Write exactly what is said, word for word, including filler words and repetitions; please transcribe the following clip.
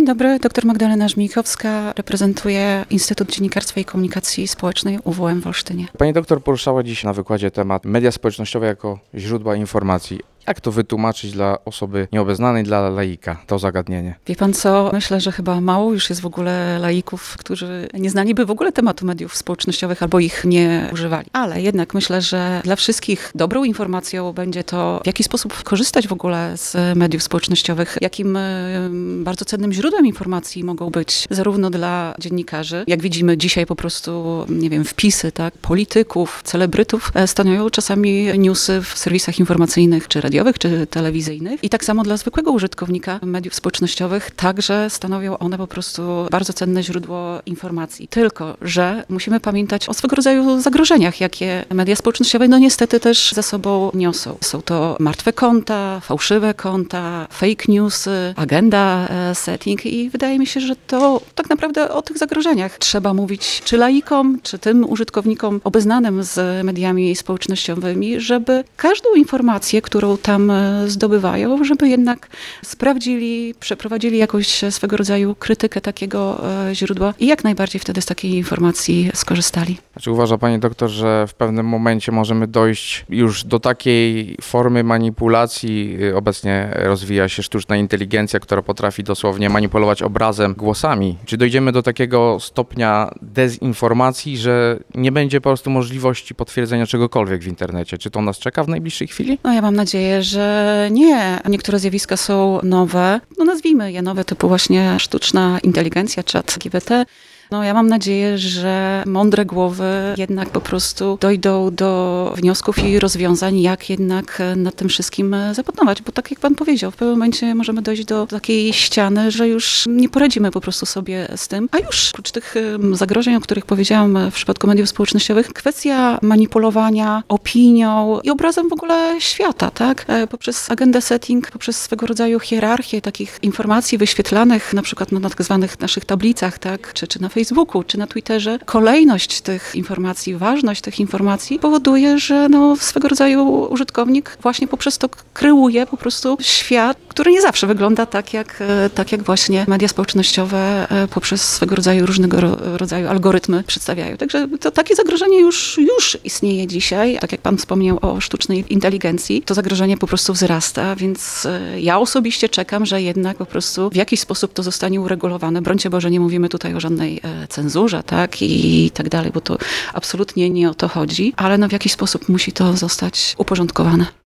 dobry, doktor Magdalena Żmijkowska, reprezentuję Instytut Dziennikarstwa i Komunikacji Społecznej U W M w Olsztynie. Pani doktor poruszała dziś na wykładzie temat media społecznościowe jako źródła informacji. Jak to wytłumaczyć dla osoby nieobeznanej, dla laika, to zagadnienie? Wie pan co, myślę, że chyba mało już jest w ogóle laików, którzy nie znaliby w ogóle tematu mediów społecznościowych albo ich nie używali. Ale jednak myślę, że dla wszystkich dobrą informacją będzie to, w jaki sposób korzystać w ogóle z mediów społecznościowych, jakim y, bardzo cennym źródłem informacji mogą być zarówno dla dziennikarzy, jak widzimy dzisiaj po prostu, nie wiem, wpisy, tak, polityków, celebrytów e, stanowią czasami newsy w serwisach informacyjnych czy radiowych, czy telewizyjnych. I tak samo dla zwykłego użytkownika mediów społecznościowych także stanowią one po prostu bardzo cenne źródło informacji. Tylko że musimy pamiętać o swego rodzaju zagrożeniach, jakie media społecznościowe no niestety też za sobą niosą. Są to martwe konta, fałszywe konta, fake newsy, agenda setting i wydaje mi się, że to tak naprawdę o tych zagrożeniach trzeba mówić czy laikom, czy tym użytkownikom obeznanym z mediami społecznościowymi, żeby każdą informację, którą tam zdobywają, żeby jednak sprawdzili, przeprowadzili jakąś swego rodzaju krytykę takiego źródła i jak najbardziej wtedy z takiej informacji skorzystali. Czy uważa pani doktor, że w pewnym momencie możemy dojść już do takiej formy manipulacji? Obecnie rozwija się sztuczna inteligencja, która potrafi dosłownie manipulować obrazem, głosami. Czy dojdziemy do takiego stopnia dezinformacji, że nie będzie po prostu możliwości potwierdzenia czegokolwiek w internecie? Czy to nas czeka w najbliższej chwili? No ja mam nadzieję, że nie. Niektóre zjawiska są nowe, no nazwijmy je nowe, typu właśnie sztuczna inteligencja, chat G P T. No ja mam nadzieję, że mądre głowy jednak po prostu dojdą do wniosków i rozwiązań, jak jednak nad tym wszystkim zapanować, bo tak jak pan powiedział, w pewnym momencie możemy dojść do takiej ściany, że już nie poradzimy po prostu sobie z tym, a już oprócz tych zagrożeń, o których powiedziałam w przypadku mediów społecznościowych, kwestia manipulowania opinią i obrazem w ogóle świata, tak? Poprzez agendę setting, poprzez swego rodzaju hierarchię takich informacji wyświetlanych na przykład na tak zwanych naszych tablicach, tak? Czy, czy na Facebooku, czy na Twitterze, kolejność tych informacji, ważność tych informacji powoduje, że no, swego rodzaju użytkownik właśnie poprzez to kreuje po prostu świat, który nie zawsze wygląda tak jak, tak jak właśnie media społecznościowe poprzez swego rodzaju różnego rodzaju algorytmy przedstawiają. Także to takie zagrożenie już, już istnieje dzisiaj. Tak jak pan wspomniał o sztucznej inteligencji, to zagrożenie po prostu wzrasta, więc ja osobiście czekam, że jednak po prostu w jakiś sposób to zostanie uregulowane. Brońcie Boże, nie mówimy tutaj o żadnej cenzurze, tak, i tak dalej, bo to absolutnie nie o to chodzi, ale no w jakiś sposób musi to zostać uporządkowane.